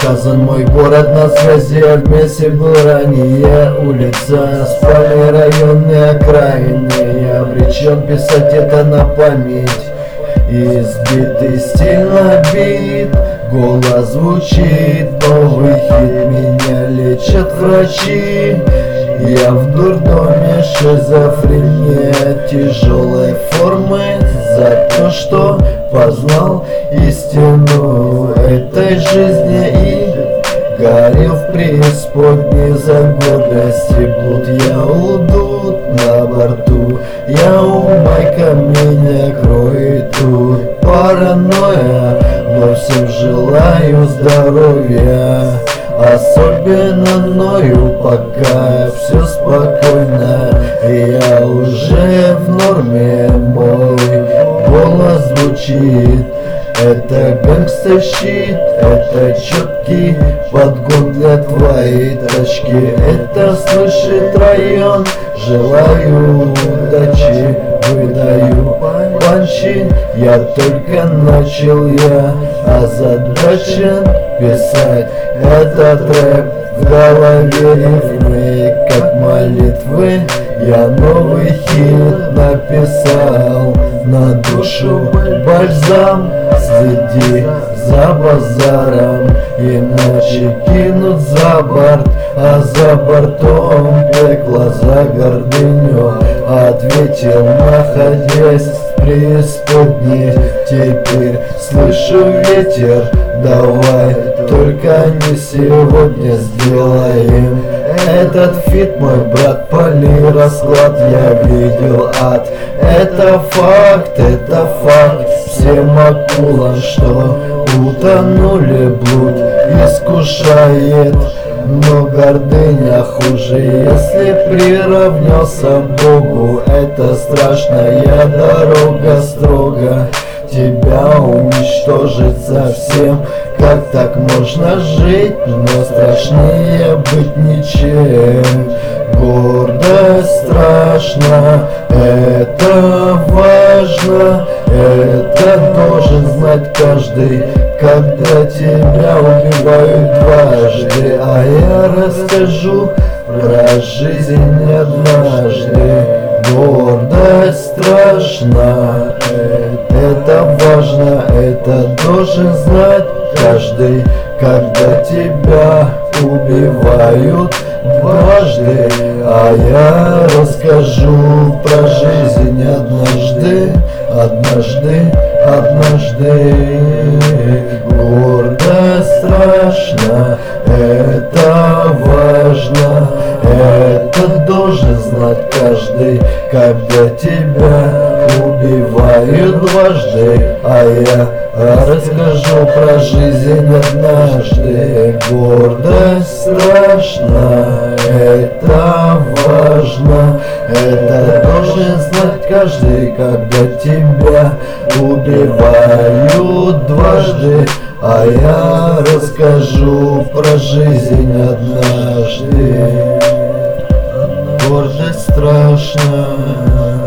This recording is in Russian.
Наказан мой город на связи, а вместе был ранее. Улица, спальные районы, окраины. Я обречен писать это на память. Избитый стиль набит, голос звучит, новый хит. Меня лечат врачи. Я в дурдоме, шизофрения тяжелой формы. За то, что познал истину этой жизни и горел в преисподней за гордость и блуд. Я удут на борту, я умайка, меня кроет тут паранойя, но всем желаю здоровья. Особенно ною, пока все спокойно. Я уже в норме, мой голос звучит. Это гангстер-щит, это четкий подгон для твоей тачки. Это слышит район, желаю удачи, выдаю панчи. Я только начал, я озадачен писать этот рэп. В голове рифмы, как молитвы. Я новый хит написал, на душу бальзам. Следи за базаром, иначе кинут за борт. А за бортом пекло за гордыню. Ответил, находясь в преисподней. Теперь слышу ветер, давай только не сегодня сделаем этот фит, мой брат, поли расклад. Я видел ад, это факт, всем акулам, что утонули, блуд искушает. Но гордыня хуже, если приравнялся Богу. Это страшная дорога, строго тебя уничтожить совсем. Как так можно жить, но страшнее быть ничем. Гордость страшна, это важно, это должен знать каждый. Когда тебя убивают дважды, а я расскажу про жизнь однажды. Гордость страшна, это важно, это должен знать каждый. Когда тебя убивают дважды, а я расскажу про жизнь однажды. Гордость страшна, это важно, это должен знать каждый. Когда тебя убивают дважды, а я расскажу про жизнь однажды. Гордость страшна, это важно, это должен знать каждый. Когда тебя убивают дважды, а я расскажу про жизнь однажды. Гордость страшна.